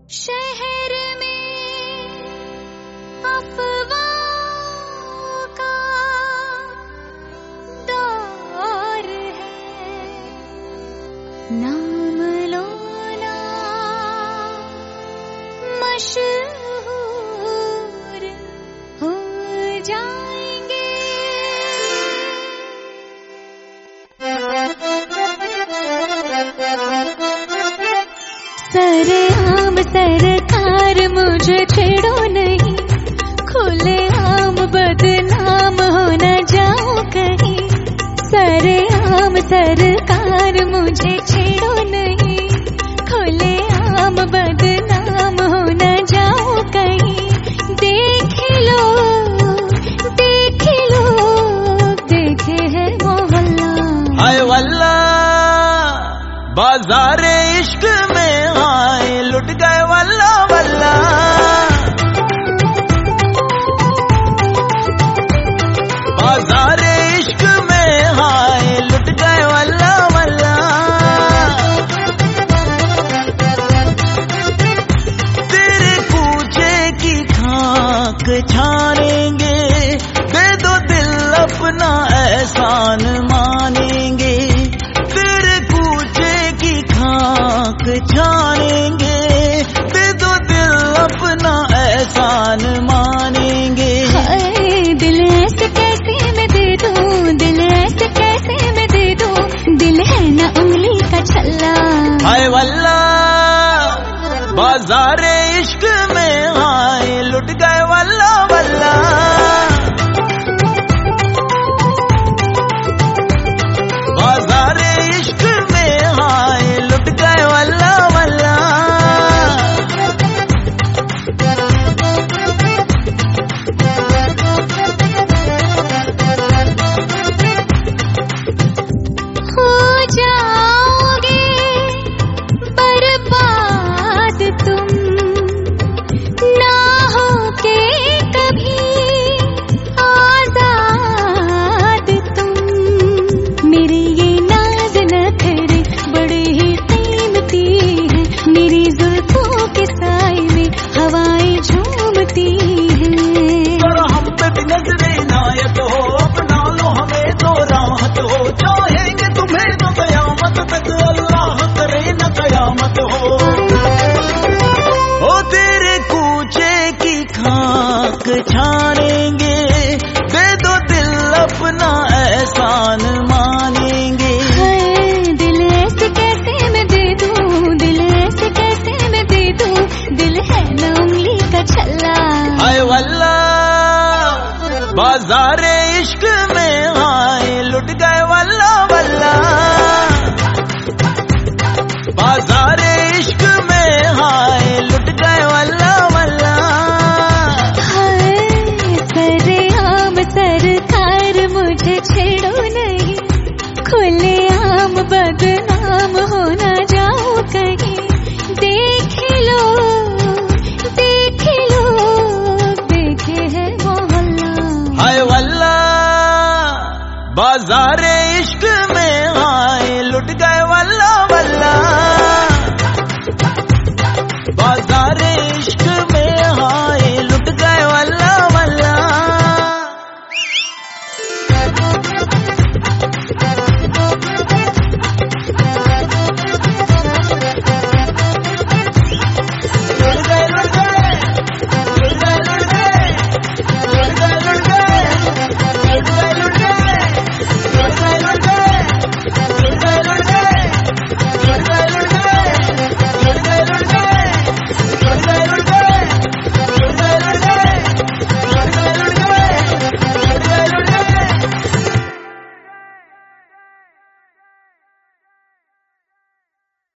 शहर में अफवाहों का दौर है, नाम लो ना मशहूर हो जाएंगे। सरेआम सरकार मुझे छेड़ो नहीं, खुले आम बदनाम हो न जाऊं कहीं। सरेआम सरकार मुझे छेड़ो नहीं, खुले आम बदनाम हो न जाऊं कहीं। देख लो देखे है मोहल्ला, हाय वल्ला बाजारे इश्क में आए लुट गए वल्ला वल्ला। बाजारे इश्क में आए लुट गए वल्ला वल्ला। तेरे कूचे की खाक छानेंगे, दे दो दिल अपना एहसान मानेंगे। तेरे कूचे की खाक छानेंगे, दे दो दिल अपना एहसान मानेंगे। हाय दिल ऐसे कैसे मैं दे दूं, दिल ऐसे कैसे मैं दे दूं, दिल है ना उंगली का छल्ला। हाय वल्ला बाजारे इश्क में आए लुट गए वल्ला वल्ला। बाजारे इश्क में आए लुट गए वल्ला वल्ला। हो जाओगे बर्बाद तुम, ना होके कभी आजाद तुम। मेरे ये नाज नखरे बड़े ही कीमती हैं, मेरी जुल्फों के साए में हवाएं झूमती हैं। करो हम पे भी नजरे इनायत हो, अपना लो हमें तो राहत हो। चाहेंगे तुम्हें तो कयामत तक, अल्लाह करे न कयामत हो। ओ तेरे कूचे की खाक छानेंगे, दे दो दिल अपना एहसान मानेंगे। हाय दिल ऐसे कैसे मैं दे दूं, दिल ऐसे कैसे मैं दे दूं, दिल है ना उंगली का छल्ला। हाय वल्ला बाजारे इश्क में आए लुट गए वल्ला वल्ला। बाजारे इश्क में आए